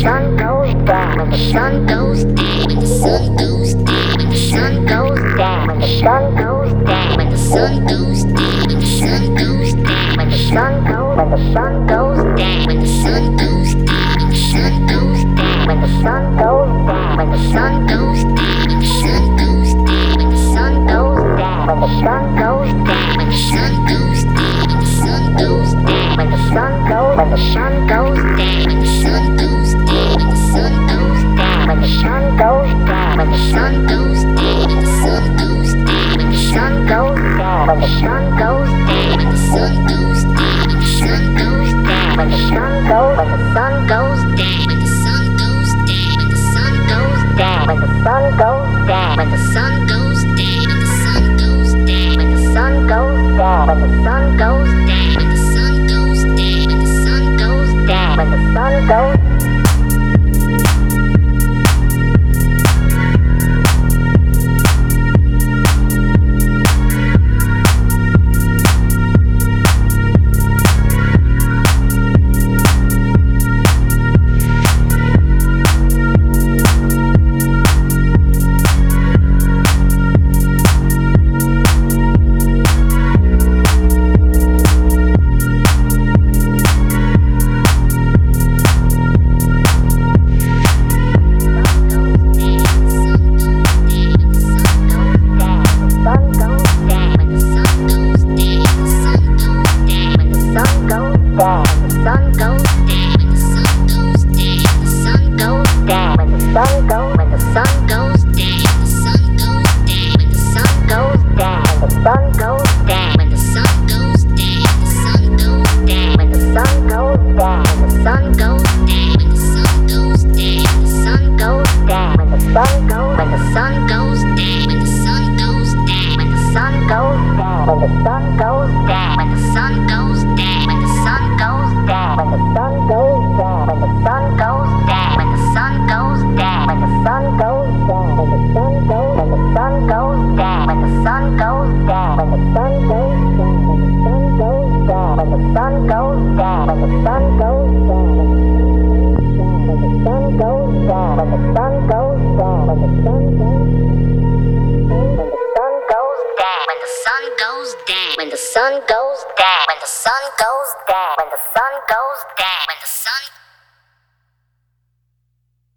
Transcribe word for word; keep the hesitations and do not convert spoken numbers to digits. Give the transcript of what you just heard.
sun goes down, when the sun goes down, when the sun goes down, when the sun goes down, when the sun goes down, when the sun goes down, when the sun goes down, when the sun goes, when the sun goes down, when the sun goes down, when the sun goes down, when the sun goes down, when the sun goes down, when the sun goes down, when the sun goes down, when the sun goes down, when the sun goes down, when the sun goes down, when the sun goes, when the sun goes down, when the sun goes down, when the sun goes down, when the sun goes down, when the sun goes down, when the sun goes down, when the sun goes down, when the sun goes down, when the sun goes down, when the sun goes down, when the sun goes, when the sun goes down, when the sun goes down, when the sun goes down, when the sun goes down, when the sun goes down, when the sun goes down, when the sun goes down, when the sun goes down, when the sun goes down, when the sun goes down, when the sun goes. When the sun goes down, when the sun goes down, when the sun goes down, when the sun